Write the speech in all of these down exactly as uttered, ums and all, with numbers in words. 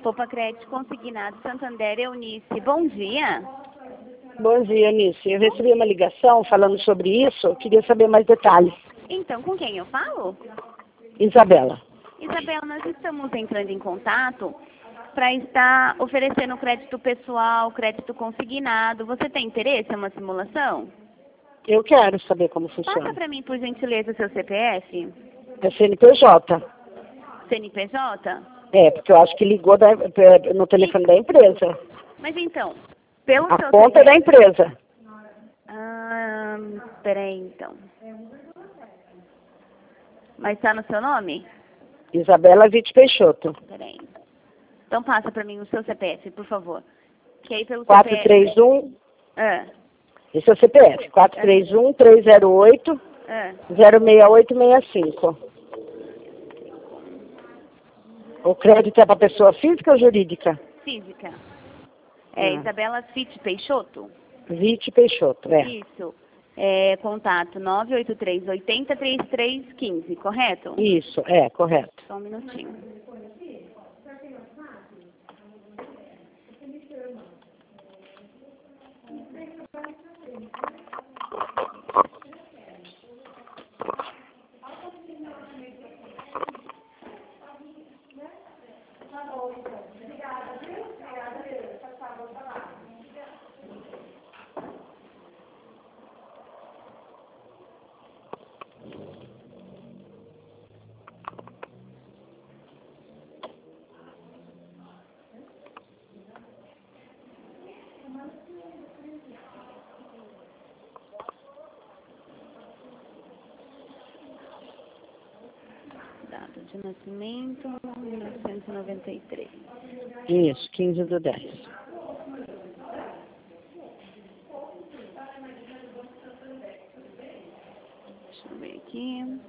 Poupa Crédito Consignado Santander, Eunice. Bom dia. Bom dia, Eunice. Eu recebi uma ligação falando sobre isso. Eu queria saber mais detalhes. Então, com quem eu falo? Isabela. Isabela, nós estamos entrando em contato para estar oferecendo crédito pessoal, crédito consignado. Você tem interesse em uma simulação? Eu quero saber como Passa funciona. para mim, por gentileza, seu C P F. É C N P J. C N P J? É, porque eu acho que ligou da- no telefone da empresa. Mas então, pelo A seu conta é da C P F... empresa. Ah, peraí, então. Mas está no seu nome? Isabela Vitti Peixoto. Peraí. Então passa para mim o seu C P F, por favor. Que aí pelo quatro C P F... três um. Ah, Esse é o C P F. quatro três um, três zero oito, ah. zero seis oito seis cinco. O crédito é para pessoa física ou jurídica? Física. É, Ah. Isabela Vitti Peixoto? Vitti Peixoto, é. Isso. É, contato nove oito três, oitenta, trinta e três, quinze, correto? Isso, é, correto. Só um minutinho. Data de nascimento, mil novecentos e noventa e três. Isso, quinze do dez. Deixa eu ver aqui.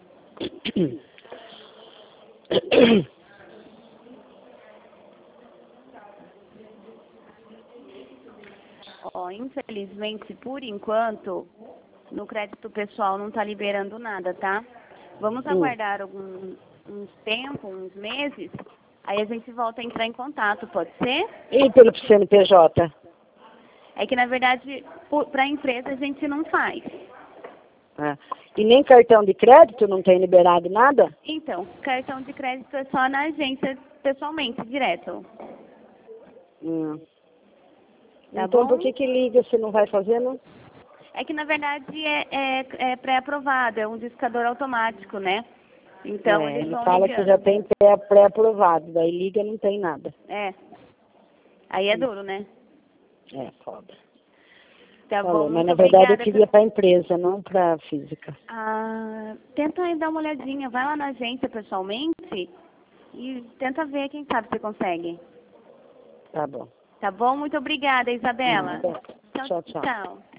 Ó, infelizmente, por enquanto, no crédito pessoal não está liberando nada, tá? Vamos Hum. aguardar algum uns tempo, uns meses, aí a gente volta a entrar em contato, pode ser? E pelo C N P J? É que, na verdade, para a empresa a gente não faz. É. E nem cartão de crédito não tem liberado nada? Então, cartão de crédito é só na agência, pessoalmente, direto. Hum. Tá Então bom? por que que liga se não vai fazer, não? É que, na verdade, é, é, é pré-aprovado, é um discador automático, né? Então, É, eles ele vão fala ligando. que já tem pré- pré-aprovado, daí liga não tem nada. É. Aí é duro, né? É, foda. Tá Falou, bom, mas muito na verdade eu obrigada. queria para a empresa, não para física. Ah, tenta aí dar uma olhadinha, vai lá na agência pessoalmente e tenta ver, quem sabe você consegue. Tá bom. Tá bom? Muito obrigada, Isabela. Hum, tá. Tchau, tchau. Tchau.